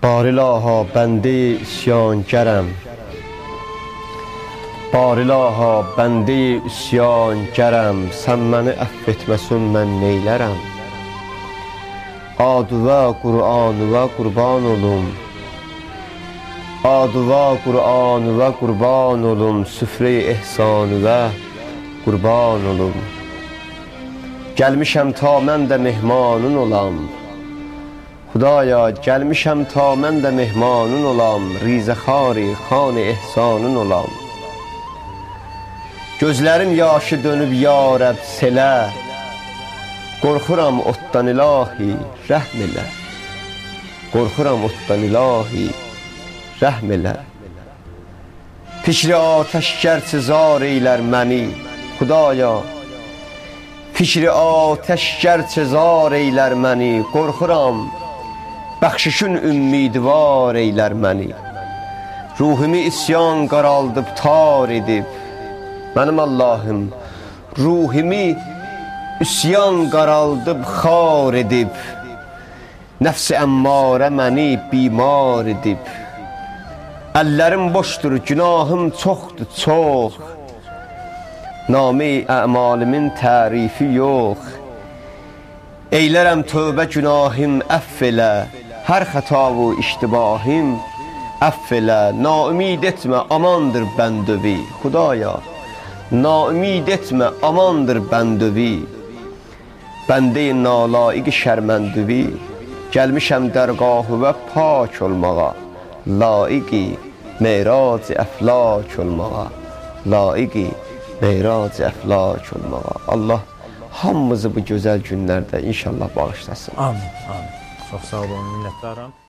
Barilaha bəndə üsyankərəm, Barilaha bəndə üsyankərəm, sən məni əff etməsin mən neylərəm? Aduva Qur'anıva qurban olum, Aduva Qur'anıva qurban olum, süfre-i ehsanıva qurban olum. Gəlmişəm ta mən də mehmanın olam, Xudaya gəlmişəm ta mən də mehmanın olam, Rizəxari xan-ı ehsanın olam. Gözlərim yaşı dönüb ya Rəb selə, Qorxuram otdan ilahi rəhm elə, Qorxuram otdan ilahi rəhm elə. Fikri atəşkər cəzar eylər məni, Xudaya fikri atəşkər cəzar eylər məni, Qorxuram bəxşişün ümmidvar eylər məni. Ruhimi isyan qaraldıb tar edib, mənim Allahım ruhimi üsyan qaraldıb xar edib, nəfs-i əmmarə məni bimar edib. Əllərim boşdur, günahım çoxdur, çox, Name-i əmalimin tərifi yox. Eylərəm tövbə günahim əff elə, hər xətavu iştibahim əff elə. Naümid etmə, amandır bəndövi, Xudaya naümid etmə, amandır bəndövi. Bəndə-i nalaiq şərməndövi, gəlmişəm dərgahı və pak olmağa, laiqi meyrac-i əflak olmağa, laiqi meyrac-i əflak olmağa. Allah hamımızı bu gözəl günlərdə inşallah bağışlasın. Amin, amin. Çox sağ olun, minnətdaram.